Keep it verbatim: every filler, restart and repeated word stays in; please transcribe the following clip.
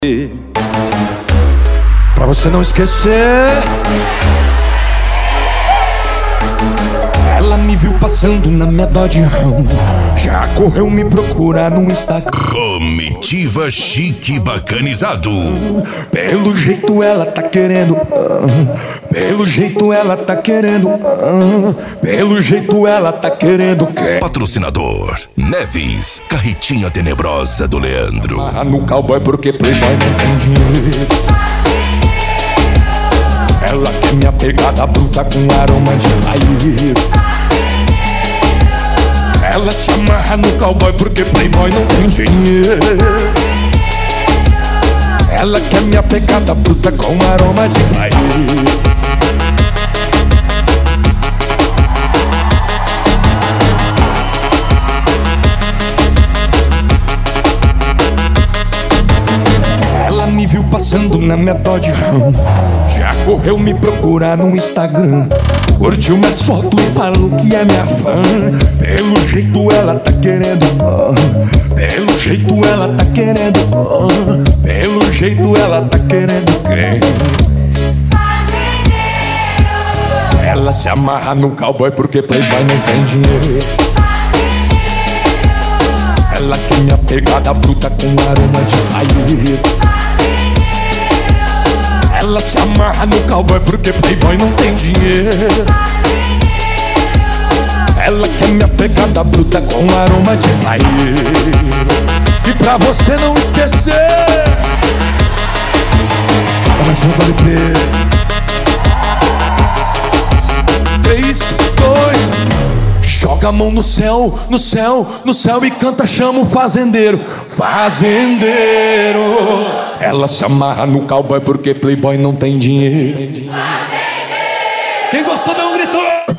Pra você não esquecer, ela me viu passando na minha Dodge Ram, já correu me procurar no Instagram. Comitiva Chique Bacanizado. Pelo jeito ela tá querendo, ah, pelo jeito ela tá querendo, ah, pelo jeito ela tá querendo. Que... Patrocinador Neves, Carretinha Tenebrosa do Leandro. Amarra no cowboy porque playboy não tem dinheiro. Ela quer minha pegada bruta com aroma de paieiro. Ela se amarra no cowboy porque playboy não tem dinheiro. Ela quer minha pegada bruta com aroma de paieiro. Ela me viu passando na minha Dodge Ram, já correu me procurar no Instagram, curtiu minhas fotos e falou que é minha fã. Pelo jeito ela tá querendo, ah, pelo jeito ela tá querendo, ah, pelo jeito ela tá querendo quem? Ela se amarra no cowboy porque playboy não tem dinheiro. Ela quer minha pegada bruta com aroma de paieiro. Ela se amarra no cowboy porque playboy não tem dinheiro. Ela quer minha pegada bruta com aroma de paieiro. E pra você não esquecer, ela junto ali três, dois, joga a mão no céu, no céu, no céu e canta, chama o fazendeiro, fazendeiro. Ela se amarra no cowboy porque playboy não tem dinheiro. Quem gostou dá um grito.